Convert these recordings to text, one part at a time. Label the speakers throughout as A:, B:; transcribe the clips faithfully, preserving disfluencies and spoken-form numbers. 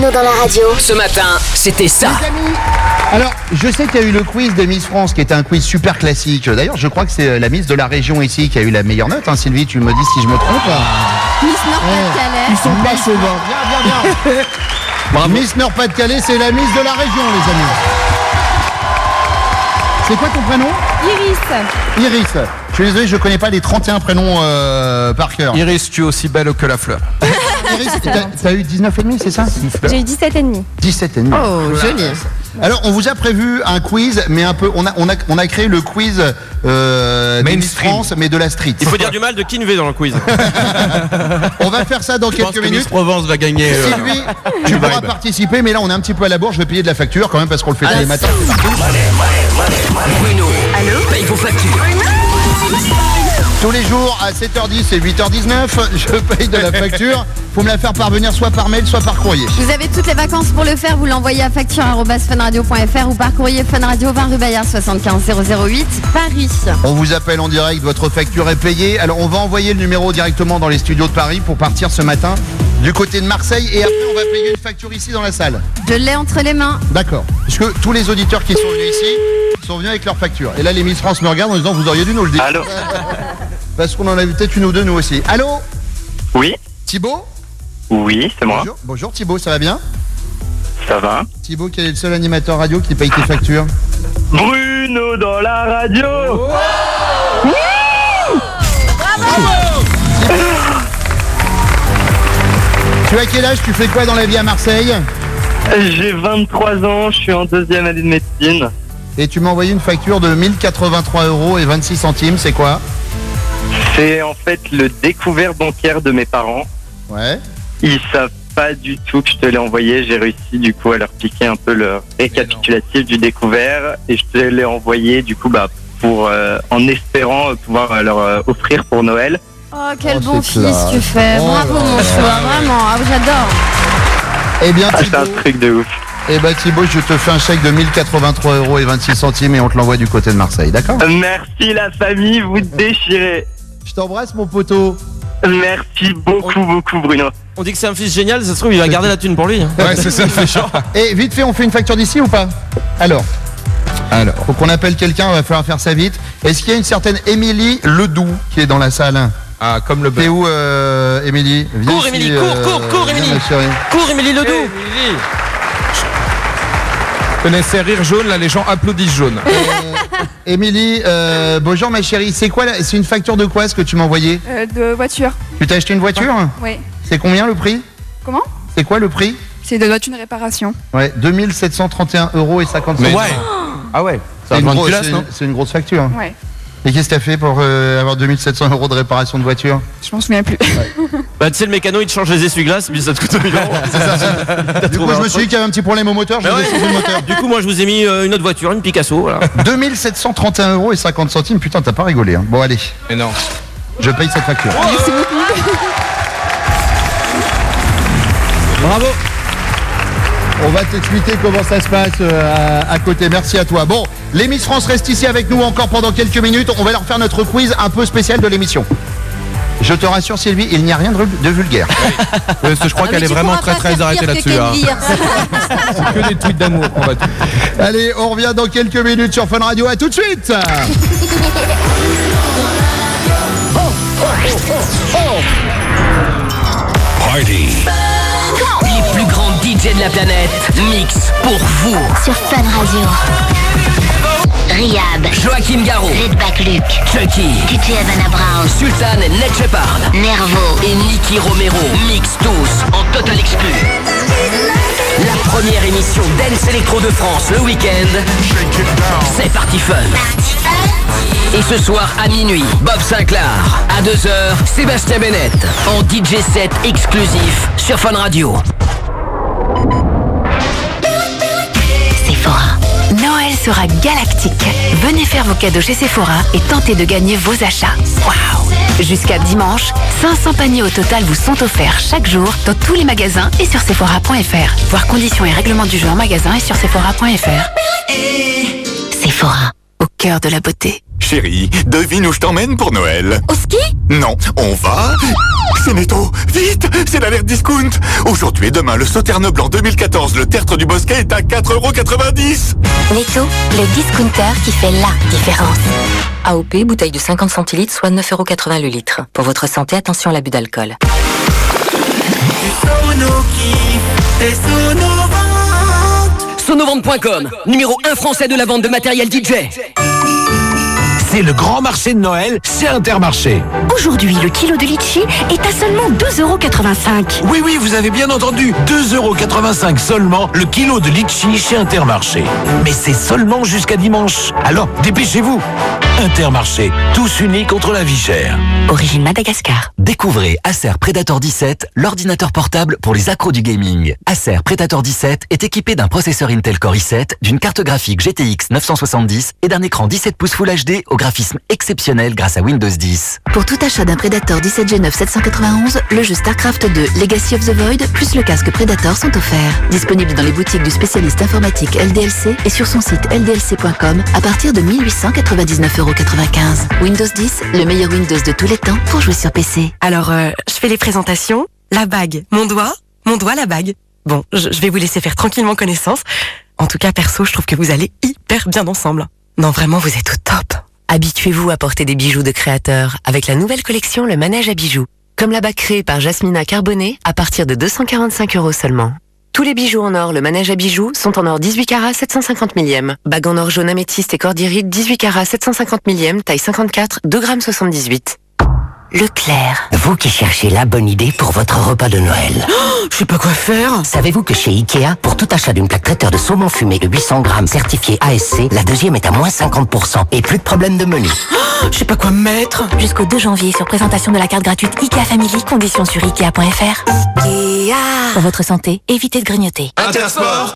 A: Bruno dans la radio.
B: Ce matin, c'était ça.
C: Les amis, alors, je sais qu'il y a eu le quiz des Miss France, qui était un quiz super classique. D'ailleurs, je crois que c'est la Miss de la région ici qui a eu la meilleure note. Hein, Sylvie, tu me dis si je me trompe.
D: Miss Nord-Pas-de-Calais.
C: Ils sont pas sauvants. Viens, viens, viens. Bravo. Miss Nord-Pas-de-Calais, c'est la Miss de la région, les amis. C'est quoi ton prénom?
D: Iris.
C: Iris. Je suis désolé, je connais pas les trente et un prénoms euh, par cœur.
E: Iris, tu es aussi belle que la fleur.
C: Iris, t'as, t'as eu dix-neuf et demi, c'est ça?
D: J'ai eu dix-sept et demi.
C: dix-sept et demi.
D: Oh, joli.
C: Alors, on vous a prévu un quiz, mais un peu. On a, on a, on a créé le quiz euh, des Miss France, mais de la street.
F: Il faut dire du mal de Kinvey dans le quiz.
C: On va faire ça dans
E: Je
C: quelques
E: pense que
C: minutes.
E: Miss Provence va gagner. euh,
C: Sylvie, tu pourras participer, mais là, on est un petit peu à la bourre. Je vais payer de la facture quand même parce qu'on le fait tous les matins.
B: Bruno, allô, paye vos factures.
C: Tous les jours à sept heures dix et huit heures dix-neuf, je paye de la facture. Faut me la faire parvenir soit par mail, soit par courrier.
D: Vous avez toutes les vacances pour le faire. Vous l'envoyez à facture arobase funradio point fr ou par courrier Fun Radio vingt rue Bayard soixante-quinze zéro zéro huit Paris.
C: On vous appelle en direct, votre facture est payée. Alors on va envoyer le numéro directement dans les studios de Paris pour partir ce matin du côté de Marseille et après on va payer une facture ici dans la salle.
D: Je l'ai entre les mains.
C: D'accord. Parce que tous les auditeurs qui sont venus ici sont venus avec leur facture. Et là les Miss France me regardent en disant vous auriez dû nous le dire.
G: Allô?
C: Parce qu'on en a vu peut-être une ou deux nous aussi. Allô?
G: Oui?
C: Thibaut?
G: Oui, c'est moi.
C: Bonjour. Bonjour Thibaut, ça va bien?
G: Ça va?
C: Thibaut qui est le seul animateur radio qui paye tes factures.
G: Bruno dans la radio.
C: Tu as quel âge? Tu fais quoi dans la vie à Marseille?
G: J'ai vingt-trois ans, je suis en deuxième année de médecine.
C: Et tu m'as envoyé une facture de mille quatre-vingt-trois euros et vingt-six centimes, c'est quoi?
G: C'est en fait le découvert bancaire de mes parents.
C: Ouais.
G: Ils savent pas du tout que je te l'ai envoyé. J'ai réussi du coup à leur piquer un peu le récapitulatif du découvert et je te l'ai envoyé du coup bah pour euh, en espérant pouvoir euh, leur euh, offrir pour Noël.
D: Oh, quel
C: Oh,
D: bon
C: c'est
D: fils
C: classe.
D: tu fais.
C: Oh
D: Bravo
C: là
D: mon
C: là
D: choix,
C: là.
D: vraiment. Ah, j'adore.
C: Eh bien
G: Ah, c'est un
C: Thibaut,
G: truc de ouf.
C: eh ben, Thibaut, je te fais un chèque de mille quatre-vingt-trois euros et vingt-six centimes et on te l'envoie du côté de Marseille, d'accord?
G: Merci la famille, vous déchirez.
C: Je t'embrasse mon poteau.
G: Merci beaucoup beaucoup Bruno.
F: On dit que c'est un fils génial, ça se trouve il va garder la thune pour lui. hein.
E: Ouais, c'est ça, il fait genre.
C: Et vite fait, on fait une facture d'ici ou pas? Alors,
E: Alors,
C: faut qu'on appelle quelqu'un, il va falloir faire ça vite. Est-ce qu'il y a une certaine Émilie Ledoux qui est dans la salle?
E: ah, comme le
C: T'es
E: beurre.
C: où, euh, Émilie? Viens
F: Cours,
C: ici,
F: Émilie, cours, cours, cours,
C: viens,
F: Émilie.
C: ma chérie.
F: Cours Émilie Ledoux.
E: Je connaissais Rire Jaune, là les gens applaudissent jaune.
C: Émilie, euh, bonjour ma chérie. C'est quoi là? C'est une facture de quoi ce que tu m'as envoyé?
H: Euh, de voiture.
C: Tu t'as acheté une voiture?
H: Oui.
C: C'est combien le prix?
H: Comment?
C: C'est quoi le prix?
H: C'est de notre une réparation.
C: Ouais, deux mille sept cent trente et un euros et cinquante
E: Mais
C: centimes.
E: ouais. Ah ouais.
C: C'est
E: Ça
C: une,
E: demande
C: grosse-
E: culasse,
C: c'est
E: non
C: une- c'est une grosse facture. hein.
H: Ouais.
C: Et qu'est-ce que t'as fait pour euh, avoir deux mille sept cents euros de réparation de voiture?
H: Je m'en souviens plus.
F: Bah tu sais le mécano il te change les essuie-glaces puis ça te coûte deux mille euros.
C: C'est ça. c'est- Du coup, je me suis dit qu'il y avait un petit problème au moteur, j'ai
F: Ah ouais.
C: changé le moteur.
F: Du coup moi je vous ai mis euh, une autre voiture, une Picasso. Voilà.
C: deux mille sept cent trente et un euros et cinquante centimes. Putain, t'as pas rigolé. Hein. Bon, allez,
E: Mais non.
C: je paye cette facture.
H: Merci beaucoup.
C: Bravo. On va t'expliquer comment ça se passe euh, à, à côté. Merci à toi. Bon, les Miss France restent ici avec nous encore pendant quelques minutes. On va leur faire notre quiz un peu spécial de l'émission. Je te rassure Sylvie, il n'y a rien de, de vulgaire.
E: Euh, je crois qu'elle est vraiment très très arrêtée là-dessus. Là. C'est que des tweets d'amour. On va tout.
C: Allez, on revient dans quelques minutes sur Fun Radio. À tout de suite.
B: Party. Les plus grands D J de la planète mix pour vous.
A: Sur Fun Radio. Riyad,
B: Joachim Garraud,
A: Redback Luke,
B: Chucky,
A: D J Havana Brown,
B: Sultan et Ned Shepard
A: Nervo.
B: et Nicky Romero mixent tous en total exclu. La première émission Dance Electro de France le week-end. C'est Party Fun. Et ce soir à minuit, Bob Sinclair. À deux heures, Sébastien Bennett en D J set exclusif sur Fun Radio.
A: Sephora.
I: Noël sera galactique. Venez faire vos cadeaux chez Sephora et tentez de gagner vos achats. Waouh! Jusqu'à dimanche, cinq cents paniers au total vous sont offerts chaque jour dans tous les magasins et sur Sephora point fr. Voir conditions et règlements du jeu en magasin et sur Sephora point fr.
A: Sephora.
I: Au cœur de la beauté.
J: Chérie, devine où je t'emmène pour Noël.
I: Au ski?
J: Non, on va... C'est Netto. Vite, c'est l'alerte discount. Aujourd'hui et demain, le Sauternes Blanc deux mille quatorze, le tertre du Bosquet est à quatre euros quatre-vingt-dix.
I: Netto, le discounter qui fait la différence. A O P, bouteille de cinquante centilitres, soit neuf euros quatre-vingts le litre. Pour votre santé, attention à l'abus d'alcool.
B: Sonovente point com, numéro un français de la vente de matériel D J.
K: C'est le grand marché de Noël chez Intermarché.
I: Aujourd'hui, le kilo de litchi est à seulement deux euros quatre-vingt-cinq.
K: Oui, oui, vous avez bien entendu, deux euros quatre-vingt-cinq seulement le kilo de litchi chez Intermarché. Mais c'est seulement jusqu'à dimanche. Alors, dépêchez-vous. Intermarché, tous unis contre la vie chère.
I: Origine Madagascar.
L: Découvrez Acer Predator dix-sept, l'ordinateur portable pour les accros du gaming. Acer Predator dix-sept est équipé d'un processeur Intel Core i sept, d'une carte graphique G T X neuf cent soixante-dix et d'un écran dix-sept pouces Full H D au graphisme exceptionnel grâce à Windows dix.
I: Pour tout achat d'un Predator dix-sept G neuf sept cent quatre-vingt-onze, le jeu StarCraft deux Legacy of the Void plus le casque Predator sont offerts. Disponible dans les boutiques du spécialiste informatique L D L C et sur son site L D L C point com à partir de mille huit cent quatre-vingt-dix-neuf euros quatre-vingt-quinze. Windows dix, le meilleur Windows de tous les temps pour jouer sur P C.
M: Alors, euh, je fais les présentations. La bague, mon doigt, mon doigt, la bague. Bon, je, je vais vous laisser faire tranquillement connaissance. En tout cas, perso, je trouve que vous allez hyper bien ensemble. Non, vraiment, vous êtes au top.
N: Habituez-vous à porter des bijoux de créateurs avec la nouvelle collection Le Manège à bijoux. Comme la bague créée par Jasmina Carbonet à partir de deux cent quarante-cinq euros seulement. Tous les bijoux en or Le Manège à bijoux sont en or dix-huit carats sept cent cinquante millième. Bague en or jaune améthyste et cordierite dix-huit carats sept cent cinquante millième, taille cinquante-quatre, deux virgule soixante-dix-huit grammes.
O: Leclerc. Vous qui cherchez la bonne idée pour votre repas de Noël.
M: Oh, je sais pas quoi faire.
O: Savez-vous que chez Ikea, pour tout achat d'une plaque traiteur de saumon fumé de huit cents grammes certifié A S C, la deuxième est à moins cinquante pour cent et plus de problème de menu.
M: Oh, je sais pas quoi mettre.
I: Jusqu'au deux janvier sur présentation de la carte gratuite Ikea Family, conditions sur ikea point f r. Ikea. Pour votre santé, évitez de grignoter.
J: Intersport.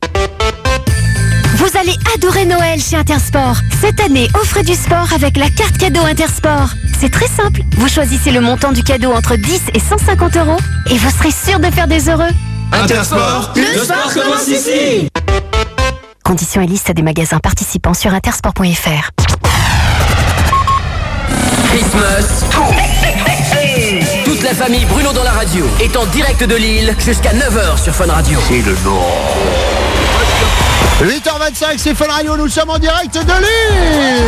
I: Vous allez adorer Noël chez Intersport. Cette année, offrez du sport avec la carte cadeau Intersport. C'est très simple. Vous choisissez le montant du cadeau entre dix et cent cinquante euros et vous serez sûr de faire des heureux.
J: Intersport, le, le sport commence ici.
I: Conditions et liste des magasins participants sur intersport point f r.
B: Christmas. Toute la famille Bruno dans la radio est en direct de Lille jusqu'à neuf heures sur Fun Radio.
J: C'est le Nord.
C: huit heures vingt-cinq, c'est Fun Radio, nous sommes en direct de Lille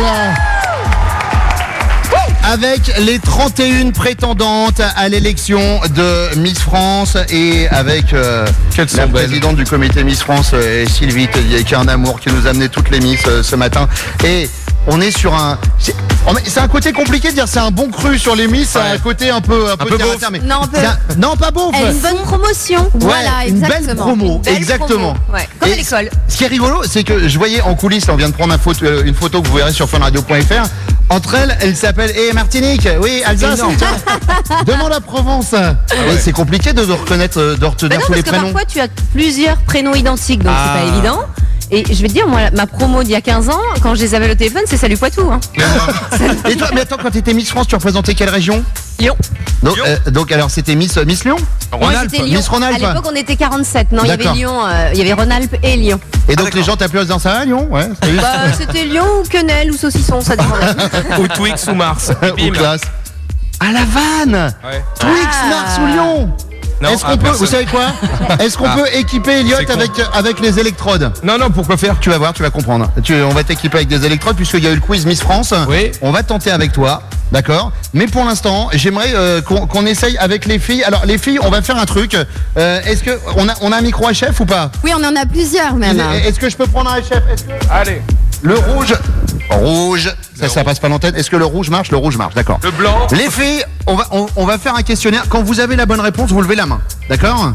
C: avec les trente et une prétendantes à l'élection de Miss France et avec euh, la présidente du comité Miss France, euh, Sylvie Tellier, qui a un amour, qui nous a amené toutes les Miss euh, ce matin. Et on est sur un... C'est, c'est un côté compliqué de dire c'est un bon cru sur les Miss, c'est ouais. un côté un peu, un un peu, peu terre à terre, mais
D: non, peu...
C: un, non, pas beauf.
D: Une bonne promotion. Ouais, voilà,
C: une
D: exactement.
C: belle promo,
D: une belle
C: exactement.
D: Promo. Ouais, comme à l'école.
C: Ce qui est rigolo, c'est que je voyais en coulisses, on vient de prendre un photo, une photo que vous verrez sur funradio point f r. Entre elles, elle s'appelle et hey, Martinique, oui, Alsace. Demande à Provence. Ah ouais. C'est compliqué de, de reconnaître, de retenir
P: bah non,
C: tous les
P: parce que
C: prénoms.
P: Parfois, tu as plusieurs prénoms identiques, donc ah. c'est pas évident. Et je vais te dire, moi, ma promo d'il y a quinze ans, quand je les avais au téléphone, c'est Salut Poitou. Hein.
C: Et toi, mais attends, quand tu étais Miss France, tu représentais quelle région?
P: Lyon.
C: Donc, euh, donc alors, c'était Miss, Miss Lyon
P: Rhône-Alpes. Lyon.
C: Miss Rhône-Alpes.
P: À l'époque, on était quarante-sept. Non, il y avait Lyon, euh, il y avait Rhône-Alpes et Lyon.
C: Et donc, ah, les gens t'appelaient dans ça à Lyon? Ouais.
P: Bah, c'était Lyon ou quenelle ou saucisson, ça dépendait.
E: Ou Twix ou Mars.
C: Ou classe. À la vanne. Ouais. Twix, ah. Mars ou Lyon. Non, Est-ce qu'on peut, personne. Vous savez quoi? Est-ce qu'on ah. peut équiper Elliot avec, avec les électrodes?
E: Non, non, pourquoi faire?
C: Tu vas voir, tu vas comprendre. Tu, on va t'équiper avec des électrodes puisqu'il y a eu le quiz Miss France.
E: Oui.
C: On va tenter avec toi, d'accord? Mais pour l'instant, j'aimerais euh, qu'on, qu'on essaye avec les filles. Alors, les filles, on va faire un truc. Euh, est-ce que on a, on a un micro H F ou pas?
D: Oui, on en a plusieurs même.
C: Est-ce que je peux prendre un H F? Est-ce que...
E: Allez.
C: Le rouge. Rouge. Ça, ça passe pas l'antenne. Est-ce que le rouge marche? Le rouge marche, d'accord.
E: Le blanc.
C: Les filles, on va, on, on va faire un questionnaire. Quand vous avez la bonne réponse, vous levez la main. D'accord?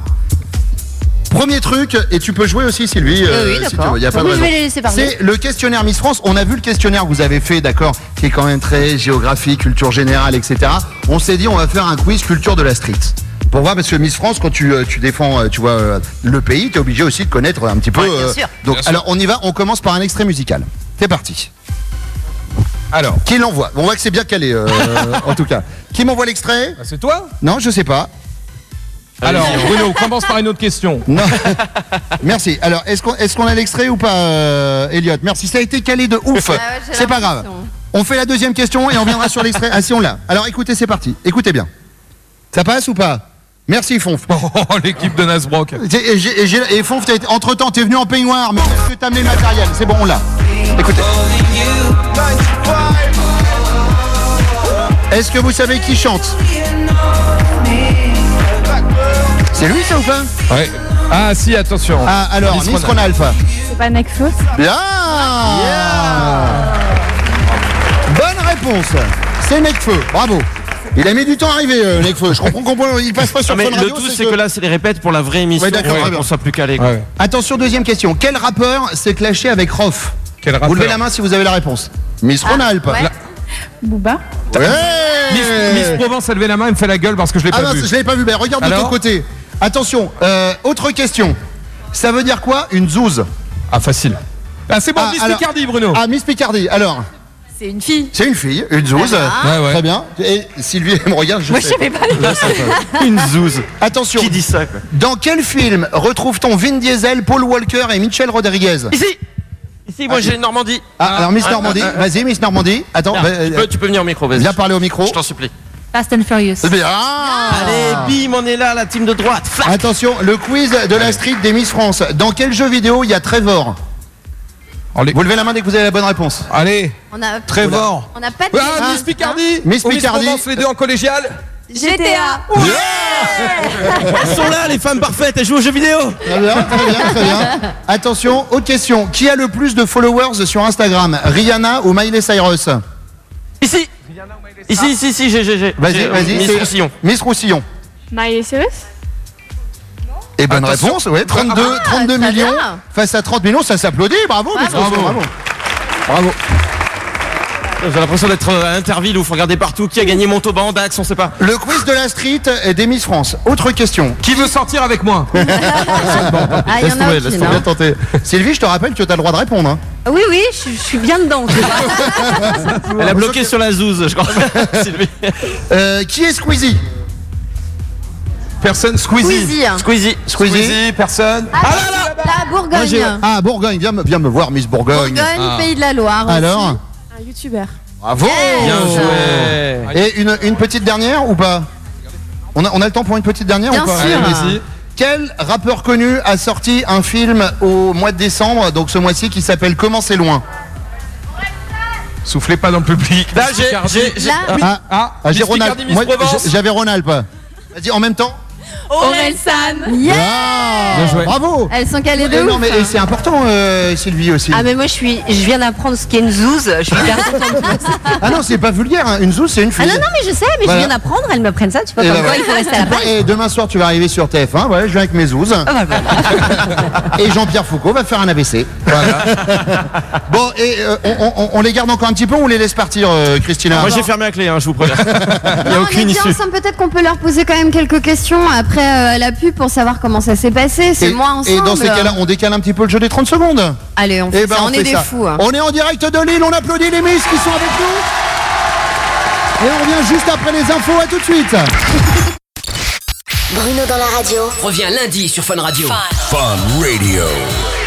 C: Premier truc, et tu peux jouer aussi, Sylvie.
P: Euh, oui, si d'accord.
C: Y a pas
P: oui,
C: de
P: je vais les laisser parler.
C: C'est le questionnaire Miss France. On a vu le questionnaire que vous avez fait, d'accord, qui est quand même très géographie, culture générale, et cetera. On s'est dit, on va faire un quiz culture de la street. Pour voir, parce que Miss France, quand tu, tu défends, tu vois, le pays, tu es obligé aussi de connaître un petit peu.
P: Ouais, bien euh, sûr.
C: Donc,
P: bien
C: alors,
P: sûr.
C: on y va. On commence par un extrait musical. C'est parti.
E: Alors.
C: Qui l'envoie? On voit que c'est bien calé, euh, en tout cas. Qui m'envoie l'extrait?
E: Ah, c'est toi?
C: Non, je sais pas.
E: Alors, Bruno, commence par une autre question.
C: Non. Merci. Alors, est-ce qu'on, est-ce qu'on a l'extrait ou pas, euh, Elliot? Merci. Ça a été calé de ouf.
D: Ah ouais,
C: c'est pas grave. On fait la deuxième question et on viendra sur l'extrait. Ah si, on l'a. Alors écoutez, c'est parti. Écoutez bien. Ça passe ou pas? Merci Fonf.
E: Oh, l'équipe de Nasbrock.
C: Et, j'ai- et, j'ai- et Fonf, t'es- entre-temps, t'es venu en peignoir, mais est-ce que t'as amené le matériel? C'est bon, on l'a. Écoutez. Est-ce que vous savez qui chante? C'est lui ça ou pas?
E: Ouais. Ah si, attention.
C: Ah alors,
E: Miss
C: Miss
E: Ronald.
C: Ronalpha.
H: C'est pas Nexus.
C: Bien. Bonne réponse. C'est Necfeu. Bravo. Il a mis du temps à arriver, euh, Necfeu. Je comprends qu'on il passe pas sur
F: Non, mais
C: Fun
F: le
C: Radio.
F: tout, c'est que là, c'est les répètes pour la vraie émission.
C: Ouais, d'accord, très bien.
F: qu'on soit plus calé. quoi.
E: Ouais.
C: Attention, deuxième question. Quel rappeur s'est clashé avec Rof?
E: Quel
C: Vous
E: rappeur?
C: levez la main si vous avez la réponse. Miss Ronalpha.
D: ouais.
C: La-
H: Booba.
C: Ouais.
E: Miss, Miss Provence a levé la main, elle me fait la gueule parce que je l'ai
C: Ah
E: pas
C: non,
E: vu.
C: je l'avais pas vu. Ben, regarde de ton
E: Alors
C: côté. Attention, euh, autre question. Ça veut dire quoi une zouze?
E: Ah facile. Ah c'est bon,
C: Ah,
E: Miss
C: alors-
E: Picardie, Bruno.
C: Ah, Miss Picardie. Alors,
D: C'est une fille.
C: c'est une fille, une zouze.
E: Ouais, ouais.
C: Très bien. Et Sylvie elle me regarde. Je
D: Moi, je
C: sais.
D: savais pas les
F: Une zouze.
C: Attention.
F: Qui dit ça, quoi?
C: Dans quel film retrouve-t-on Vin Diesel, Paul Walker et Michel Rodriguez?
F: Ici Ici, moi, j'ai Normandie.
C: Ah, alors Miss
F: Ah,
C: Normandie.
F: ah, ah,
C: Vas-y, Miss Normandie. Attends.
F: Viens,
C: bah,
F: tu, peux, tu peux venir au micro, vas-y.
C: Viens parler au micro.
F: Je t'en supplie.
H: Fast and Furious.
C: Bien. Ah.
F: Allez, bim, on est là, la team de droite. Fac.
C: Attention, le quiz de la street des Miss France. Dans quel jeu vidéo il y a Trevor?
E: Allez.
C: Vous levez la main dès que vous avez la bonne réponse.
E: Allez.
D: On a,
E: Trevor.
D: on a pas de.
E: Ah, Miss Picardie.
C: Miss
E: Ou Miss
C: Picardie.
E: Provence, les deux en collégial.
D: G T A.
F: Elles sont là, les femmes parfaites, elles jouent aux jeux vidéo.
C: Très bien, très bien, très bien. Attention, autre question. Qui a le plus de followers sur Instagram? Rihanna ou Miley Cyrus?
F: Ici. Ici, ici, ici, j'ai, j'ai, j'ai.
C: Vas-y,
F: J'ai, euh,
C: vas-y.
F: Miss
C: c'est-
F: Roussillon.
C: Miss Roussillon.
H: Miley Cyrus.
C: Et bonne
E: Attention.
C: réponse, ouais. trente-deux,
D: Ah,
C: trente-deux
D: très
C: millions
D: bien.
C: face à trente millions, ça s'applaudit. Bravo, Miss
D: Bravo.
C: Roussillon, bravo. Bravo.
F: J'ai l'impression d'être à Interville où il faut regarder partout qui a gagné Montauban, Dax, on sait pas.
C: Le quiz de la street des Miss France. Autre question.
E: Qui veut sortir avec moi?
D: Ah, il y
C: Laisse
D: en a
C: tomber,
D: aucune.
C: laisse tomber,
D: hein.
C: bien tenter. Sylvie, je te rappelle que tu as le droit de répondre. hein.
P: Oui, oui, je, je suis bien dedans. tu vois.
F: Elle a bloqué sur la zouze, je crois. Sylvie.
C: Euh, qui est Squeezie?
E: Personne. Squeezie.
D: Squeezie.
F: Squeezie.
C: Squeezie.
E: Personne.
D: Ah, là, la
C: Moi,
D: Bourgogne.
C: j'ai- Ah, Bourgogne, viens me, viens me voir, Miss Bourgogne.
D: Bourgogne,
E: Ah.
D: pays de la Loire. aussi.
C: Alors,
H: Un youtubeur.
C: bravo.
F: Bien joué.
C: Et une, une petite dernière ou pas? on a, on a le temps pour une petite dernière
D: Bien
C: ou pas?
D: sûr.
C: Allez, vas-y. Quel rappeur connu a sorti un film au mois de décembre, donc ce mois-ci, qui s'appelle Comment c'est loin?
E: Soufflez pas dans le public.
F: Là,
E: Miss
F: j'ai,
E: Picardie.
F: j'ai, j'ai-
D: Là.
C: Ah, ah, ah,
F: Miss
C: j'ai Ronald.
F: Picardie, Miss
C: Moi,
F: Provence.
C: j'ai- j'avais Ronald. Vas-y, en même temps.
H: Orelsan.
D: Yeah.
C: Ah,
E: Bien joué.
C: bravo.
D: Elles sont calées de
C: Eh non,
D: ouf.
C: mais et c'est important, euh, Sylvie aussi.
P: Ah mais moi je suis, je viens d'apprendre ce qu'est une zouze. Je suis hyper contente.
C: Ah non, c'est pas vulgaire. hein. Une zouze, c'est une
P: Ah
C: fille.
P: non non mais je sais, mais
C: Voilà.
P: je viens d'apprendre. Elles m'apprennent ça. Tu vois
C: Et
P: comme
C: bah
P: quoi
C: voilà.
P: il faut rester à la page.
C: Et demain soir, tu vas arriver sur T F un. Ouais, je viens avec mes zouzes.
P: Ah, bah, voilà.
C: Et Jean-Pierre Foucault va faire un A V C. Voilà. Bon, et euh, on, on- on les garde encore un petit peu ou on les laisse partir, euh, Christina?
F: Moi, j'ai fermé la clé, hein, je vous préviens. Il n'y a
D: Non, on est
F: aucune
D: bien
F: issue.
D: ensemble, peut-être qu'on peut leur poser quand même quelques questions après euh, la pub pour savoir comment ça s'est passé. C'est
C: Et-
D: moi ensemble.
C: Et dans ces cas-là, on décale un petit peu le jeu des trente secondes.
D: Allez, on
C: Eh
D: fait
C: ben,
D: ça, on,
C: fait
D: est des
C: ça.
D: fous. hein.
C: On est en direct de Lille, on applaudit les Miss qui sont avec nous. Et on revient juste après les infos, à tout de suite.
A: Bruno dans la radio.
B: Reviens lundi sur Fun Radio.
K: Fun Radio.